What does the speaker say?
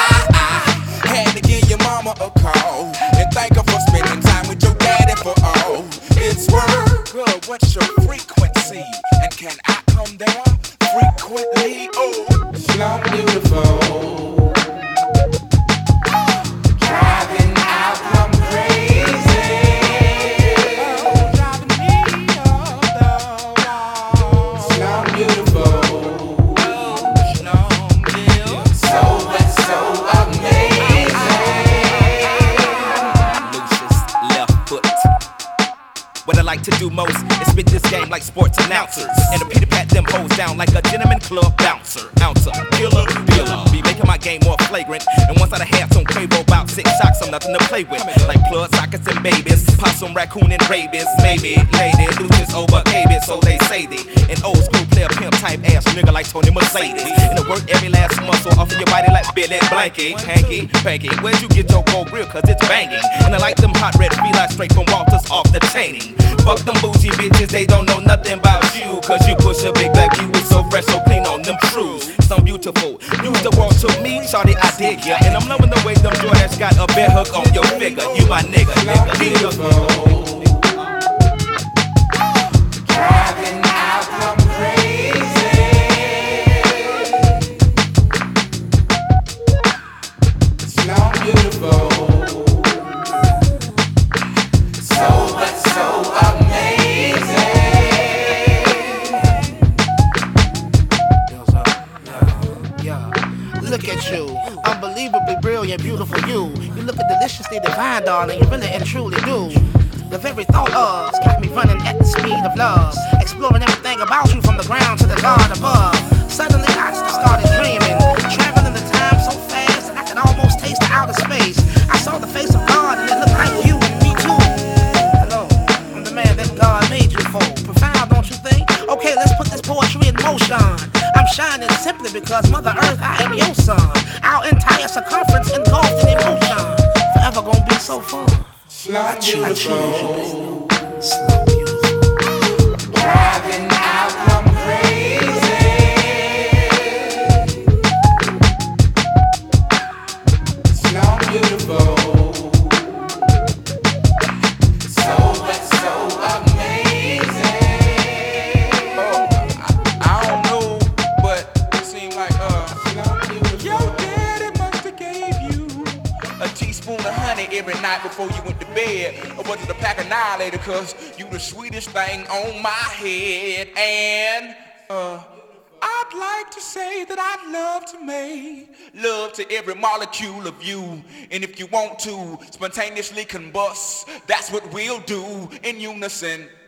I had to give your mama a call and thank her for spending time with your daddy for all it's worth. Girl, what's your frequency? And can I come there frequently? Oh, Slum Beautiful. Driving out, I'm crazy. Oh, driving me up the wall. Slum Beautiful. Oh, Slum Beautiful. So amazing. Lucius left foot. What I like to do most is spit this game like sports announcers and repeat it, pat them hoes down like a gentleman club bouncer. Ouncer, killer, dealer. Be making my game more flagrant. And once I had some Quavo about 6 shocks, I'm nothing to play with. Like blood, sockets, and babies. Possum, raccoon, and rabies. Maybe, lady, Lucius overgave it, so they say they. An old school player pimp type ass nigga like Tony Mercedes. And it work every last muscle off of your body like Billy Blanky. Hanky, panky, where'd you get your gold grill? Cause it's banging. And I like them hot red felines straight from Walters off the chaining. Fuck them bougie bitches, they don't know nothing about you. Cause you push a big black you with so fresh, so clean on them shoes. So beautiful, use the world to me, shawty, I dig ya. And I'm loving the way them Jordans got a bear hook on your figure. You my nigga, nigga, beautiful. Driving out, I'm crazy. Slum Beautiful. So amazing. Look at you, unbelievably brilliant, beautiful you. You look deliciously divine, darling, you really and truly do. The very thought of got me running at the speed of love, exploring everything about you from the ground to the God above. Suddenly I started dreaming, traveling the time so fast I could almost taste the outer space. I saw the face of God and it looked like you and me too. Hello, I'm the man that God made you for. Profound, don't you think? Okay, let's put this poetry in motion. I'm shining simply because Mother Earth, I am your son. Our entire circumference engulfed in emotion. Forever gonna be so fun. Slum Beautiful. Slum Beautiful. Driving out, I'm crazy. Slum Beautiful. So amazing. Oh, I don't know, but it seems like your daddy must have gave you a teaspoon of honey every night before you went to bed. Or was it a pack of Annihilator? Cause you the sweetest thing on my head. And I'd like to say that I'd love to make love to every molecule of you. And if you want to spontaneously combust, that's what we'll do in unison.